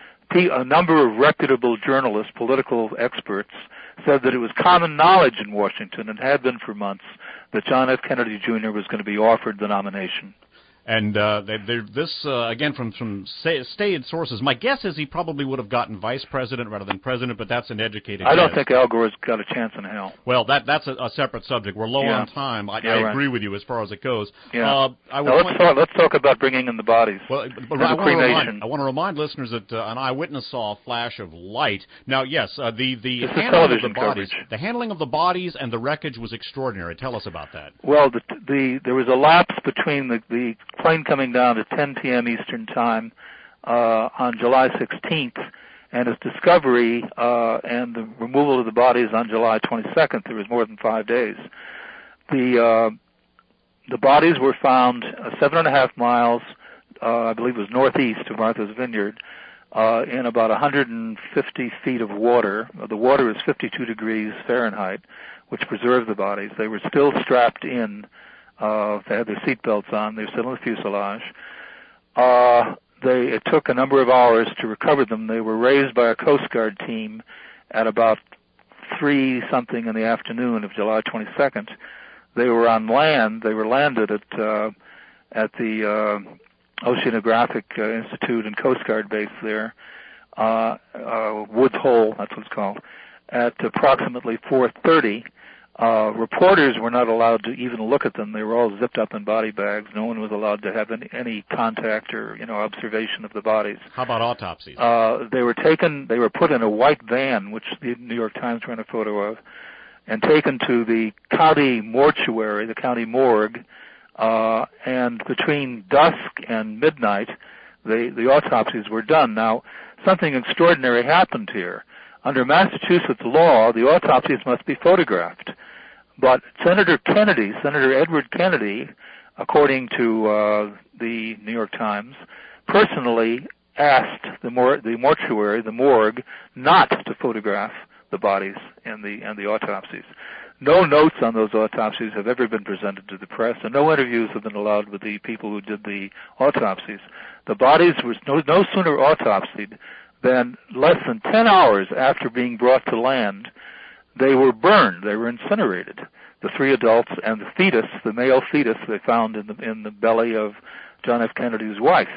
A number of reputable journalists, political experts, said that it was common knowledge in Washington and had been for months that John F. Kennedy Junior was going to be offered the nomination. And uh, they, this, uh, again, from from stated sources, my guess is he probably would have gotten vice president rather than president, but that's an educated I don't guess. think Al Gore's got a chance in hell. Well, that that's a, a separate subject. We're low yeah. on time. I, yeah, I right. agree with you as far as it goes. Yeah. Uh, I now, let's, talk, let's talk about bringing in the bodies. Well, but I, I, want remind, I want to remind listeners that uh, an eyewitness saw a flash of light. Now, yes, uh, the, the this handling of the coverage. bodies, the handling of the bodies and the wreckage was extraordinary. Tell us about that. Well, the, the there was a lapse between the, the plane coming down at ten p.m. Eastern Time uh, on July sixteenth and its discovery uh, and the removal of the bodies on July twenty-second. There was more than five days. The uh, the bodies were found uh, seven and a half miles, uh, I believe it was northeast of Martha's Vineyard, uh, in about one hundred fifty feet of water. The water is fifty-two degrees Fahrenheit, which preserved the bodies. They were still strapped in. Uh, they had their seatbelts on. They were still in the fuselage. Uh, they, it took a number of hours to recover them. They were raised by a Coast Guard team at about three something in the afternoon of July twenty-second. they were on land. They were landed at uh, at the uh, Oceanographic uh, Institute and Coast Guard base there, uh, uh, Woods Hole, that's what it's called, at approximately four thirty. Uh, reporters were not allowed to even look at them. They were all zipped up in body bags. No one was allowed to have any, any contact or, you know, observation of the bodies. How about autopsies? Uh, they were taken, they were put in a white van, which the New York Times ran a photo of, and taken to the county mortuary, the county morgue, uh, and between dusk and midnight, the, the autopsies were done. Now, something extraordinary happened here. Under Massachusetts law, the autopsies must be photographed. But Senator Kennedy, Senator Edward Kennedy, according to uh, the New York Times, personally asked the, mor- the mortuary, the morgue, not to photograph the bodies and the and the autopsies. No notes on those autopsies have ever been presented to the press, and no interviews have been allowed with the people who did the autopsies. The bodies were no, no sooner autopsied than less than ten hours after being brought to land, they were burned. They were incinerated. The three adults and the fetus, the male fetus, they found in the in the belly of John F. Kennedy's wife.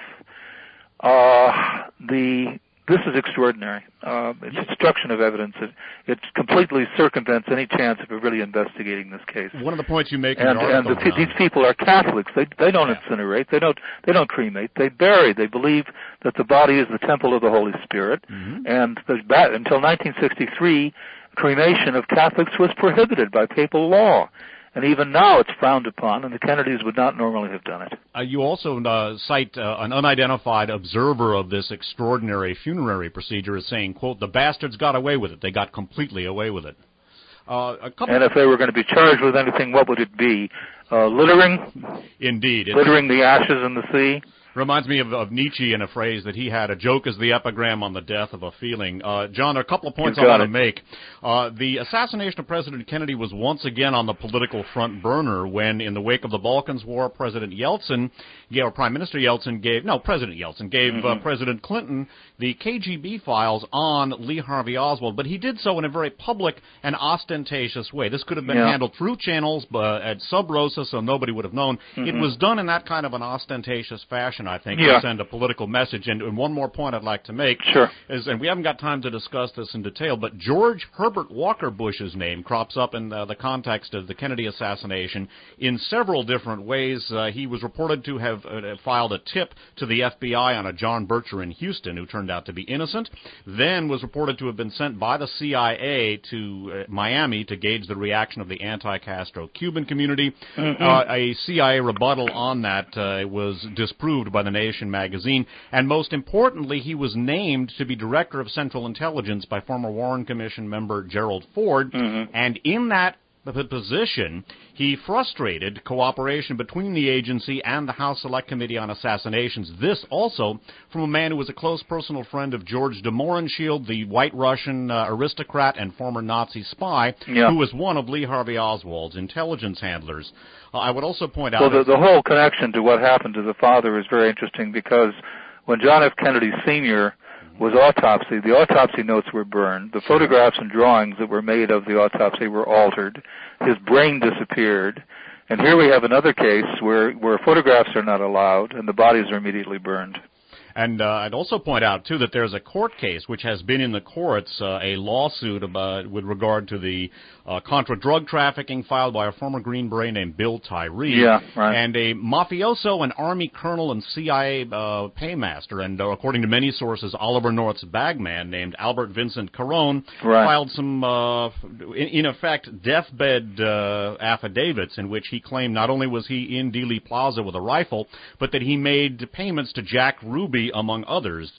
Uh, the this is extraordinary. Uh, it's destruction of evidence. It, it completely circumvents any chance of really investigating this case. One of the points you make in and, the article, and the, these people are Catholics. They they don't yeah. incinerate. They don't they don't cremate. They bury. They believe that the body is the temple of the Holy Spirit. Mm-hmm. And the, until nineteen sixty-three, cremation of Catholics was prohibited by papal law. And even now it's frowned upon, and the Kennedys would not normally have done it. Uh, you also uh, cite uh, an unidentified observer of this extraordinary funerary procedure as saying, quote, the bastards got away with it. They got completely away with it. Uh, a couple and if they were going to be charged with anything, what would it be? Uh, littering? Indeed. Littering the ashes in the sea? Reminds me of, of Nietzsche in a phrase that he had, a joke is the epigram on the death of a feeling. Uh, John, there are a couple of points I want to make. Uh, the assassination of President Kennedy was once again on the political front burner when, in the wake of the Balkans War, President Yeltsin, or Prime Minister Yeltsin gave, no, President Yeltsin gave mm-hmm. uh, President Clinton the K G B files on Lee Harvey Oswald, but he did so in a very public and ostentatious way. This could have been yeah. handled through channels but at sub rosa, so nobody would have known. Mm-hmm. It was done in that kind of an ostentatious fashion, I think, yeah. to send a political message. And, and one more point I'd like to make sure. is, and we haven't got time to discuss this in detail, but George Herbert Walker Bush's name crops up in uh, the context of the Kennedy assassination in several different ways. Uh, he was reported to have uh, filed a tip to the F B I on a John Bircher in Houston who turned out to be innocent, then was reported to have been sent by the C I A to uh, Miami to gauge the reaction of the anti-Castro Cuban community. Mm-hmm. Uh, a C I A rebuttal on that uh, was disproved by the Nation magazine, and most importantly, he was named to be Director of Central Intelligence by former Warren Commission member Gerald Ford, mm-hmm. and in that position, he frustrated cooperation between the agency and the House Select Committee on Assassinations. This also from a man who was a close personal friend of George de Mohrenschildt, the white Russian uh, aristocrat and former Nazi spy, yeah. who was one of Lee Harvey Oswald's intelligence handlers. Uh, I would also point out... Well, the, the whole connection to what happened to the father is very interesting because when John F. Kennedy Senior was autopsy, the autopsy notes were burned. The photographs and drawings that were made of the autopsy were altered. His brain disappeared. And here we have another case where, where photographs are not allowed and the bodies are immediately burned. And uh, I'd also point out, too, that there's a court case which has been in the courts, uh, a lawsuit about, with regard to the uh, Contra drug trafficking filed by a former Green Beret named Bill Tyree. Yeah, right. And a mafioso, an Army colonel and C I A uh, paymaster, and uh, according to many sources, Oliver North's bagman named Albert Vincent Carone, right. filed some, uh, in, in effect, deathbed uh, affidavits in which he claimed not only was he in Dealey Plaza with a rifle, but that he made payments to Jack Ruby, among others.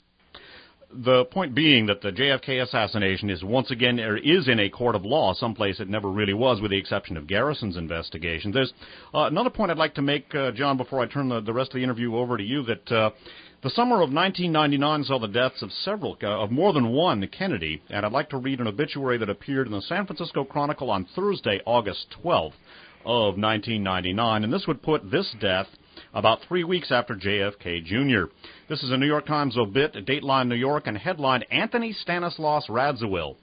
The point being that the J F K assassination is once again, or is in a court of law, someplace it never really was, with the exception of Garrison's investigation. There's uh, another point I'd like to make, uh, John, before I turn the, the rest of the interview over to you, that uh, the summer of nineteen ninety-nine saw the deaths of several, uh, of more than one Kennedy, and I'd like to read an obituary that appeared in the San Francisco Chronicle on Thursday, August twelfth of nineteen ninety-nine, and this would put this death about three weeks after J F K Junior This is a New York Times obit, Dateline New York, and headlined Anthony Stanislaus Radziwill.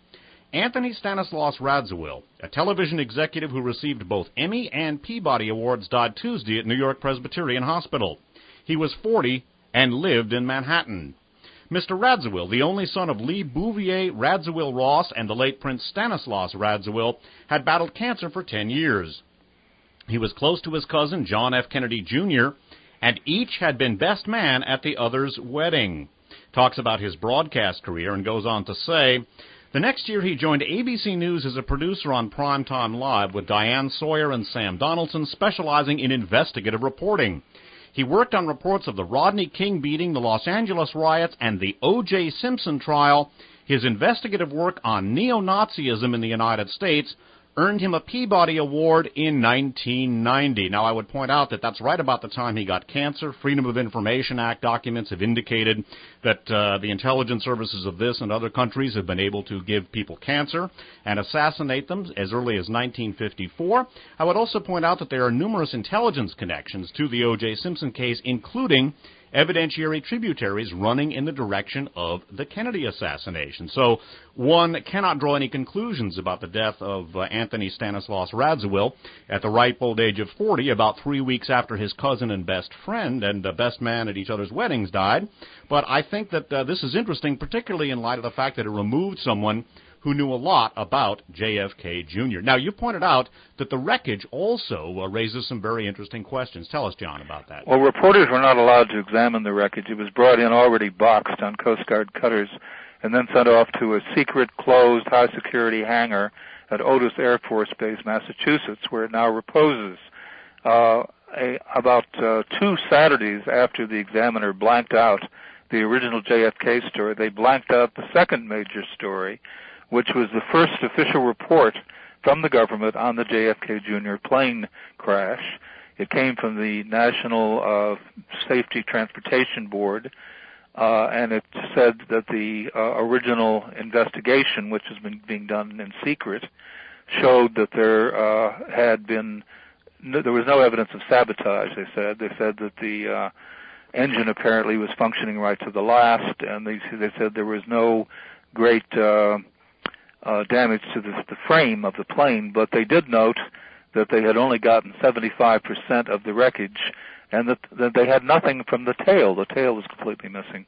Anthony Stanislaus Radziwill, a television executive who received both Emmy and Peabody Awards, died Tuesday at New York Presbyterian Hospital. He was forty and lived in Manhattan. Mister Radziwill, the only son of Lee Bouvier Radziwill Ross and the late Prince Stanislaus Radziwill, had battled cancer for ten years. He was close to his cousin, John F. Kennedy, Junior, and each had been best man at the other's wedding. Talks about his broadcast career and goes on to say, the next year he joined A B C News as a producer on Primetime Live with Diane Sawyer and Sam Donaldson, specializing in investigative reporting. He worked on reports of the Rodney King beating, the Los Angeles riots, and the O J Simpson trial. His investigative work on neo-Nazism in the United States earned him a Peabody Award in nineteen ninety. Now, I would point out that that's right about the time he got cancer. Freedom of Information Act documents have indicated that uh, the intelligence services of this and other countries have been able to give people cancer and assassinate them as early as nineteen fifty-four. I would also point out that there are numerous intelligence connections to the O J Simpson case, including evidentiary tributaries running in the direction of the Kennedy assassination. So one cannot draw any conclusions about the death of uh, Anthony Stanislaus Radziwill at the ripe old age of forty, about three weeks after his cousin and best friend and uh, best man at each other's weddings died. But I think that uh, this is interesting, particularly in light of the fact that it removed someone who knew a lot about J F K Junior Now, you pointed out that the wreckage also uh, raises some very interesting questions. Tell us, John, about that. Well, reporters were not allowed to examine the wreckage. It was brought in already boxed on Coast Guard cutters and then sent off to a secret, closed, high-security hangar at Otis Air Force Base, Massachusetts, where it now reposes. Uh, a, about uh, two Saturdays after the Examiner blanked out the original J F K story, they blanked out the second major story, which was the first official report from the government on the J F K Junior plane crash. It came from the National uh, Safety Transportation Board, uh, and it said that the uh, original investigation, which has been being done in secret, showed that there uh, had been no, there was no evidence of sabotage. They said they said that the uh, engine apparently was functioning right to the last, and they they said there was no great uh, Uh, damage to the, the frame of the plane, but they did note that they had only gotten seventy-five percent of the wreckage, and that, that they had nothing from the tail. The tail was completely missing.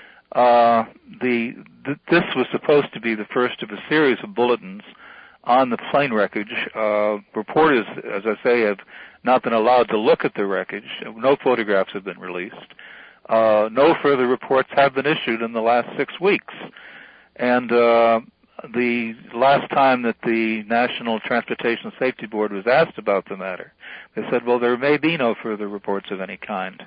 Uh, the th- this was supposed to be the first of a series of bulletins on the plane wreckage. Uh, reporters, as I say, have not been allowed to look at the wreckage. No photographs have been released. Uh, no further reports have been issued in the last six weeks. And uh, the last time that the National Transportation Safety Board was asked about the matter, they said, well, there may be no further reports of any kind.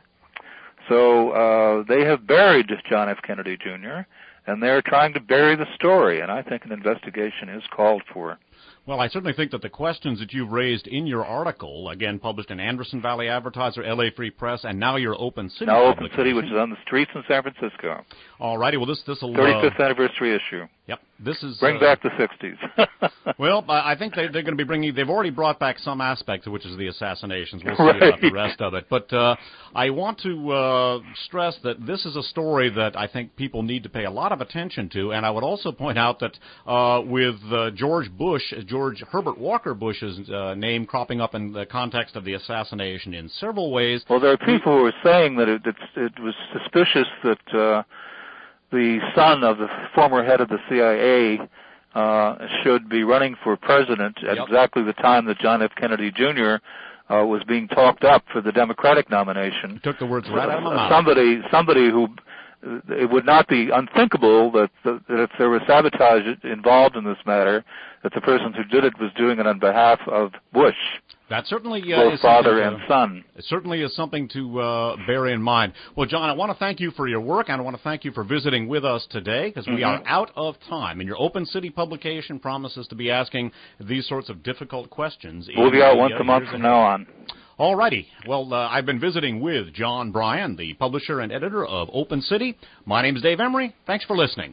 So uh, they have buried John F. Kennedy, Junior, and they're trying to bury the story, and I think an investigation is called for. Well, I certainly think that the questions that you've raised in your article, again published in Anderson Valley Advertiser, L A Free Press, and now your Open City Now Open City, which is on the streets in San Francisco. All righty. Well, this this will thirty-fifth uh, anniversary issue. Yep. This is bring uh, back the sixties. Well, I think they, they're going to be bringing. They've already brought back some aspects, which is the assassinations. We'll see right. about the rest of it. But uh, I want to uh, stress that this is a story that I think people need to pay a lot of attention to. And I would also point out that uh, with uh, George Bush, George Herbert Walker Bush's uh, name cropping up in the context of the assassination in several ways. Well, there are people who are saying that it, it, it was suspicious that uh, the son of the former head of the C I A uh, should be running for president at yep. exactly the time that John F. Kennedy, Junior Uh, was being talked up for the Democratic nomination. You took the words right out of my mouth. Somebody, somebody who, it would not be unthinkable that, that if there was sabotage involved in this matter, that the person who did it was doing it on behalf of Bush. That certainly uh, both is father and son. It certainly is something to uh, bear in mind. Well, John, I want to thank you for your work, and I want to thank you for visiting with us today, because we mm-hmm. are out of time. And your Open City publication promises to be asking these sorts of difficult questions. We'll be out once a month from now on. All righty. Well, uh, I've been visiting with John Bryan, the publisher and editor of Open City. My name is Dave Emery. Thanks for listening.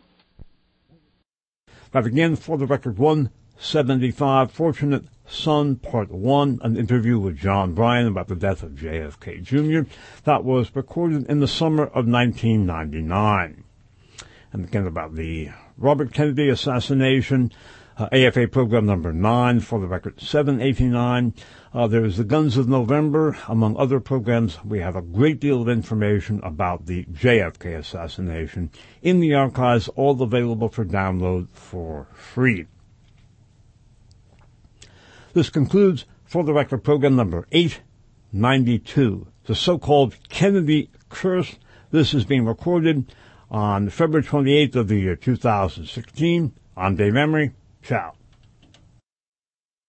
That again, for the record, one seventy-five, Fortunate Son, Part one, an interview with John Bryan about the death of J F K Junior That was recorded in the summer of nineteen ninety-nine. And again, about the Robert Kennedy assassination. Uh, A F A program number nine, for the record, seven eighty-nine. Uh, there is the Guns of November. Among other programs, we have a great deal of information about the J F K assassination in the archives, all available for download for free. This concludes, for the record, program number eight ninety-two, the so-called Kennedy Curse. This is being recorded on February twenty-eighth of the year two thousand sixteen. I'm Dave Emery. Ciao.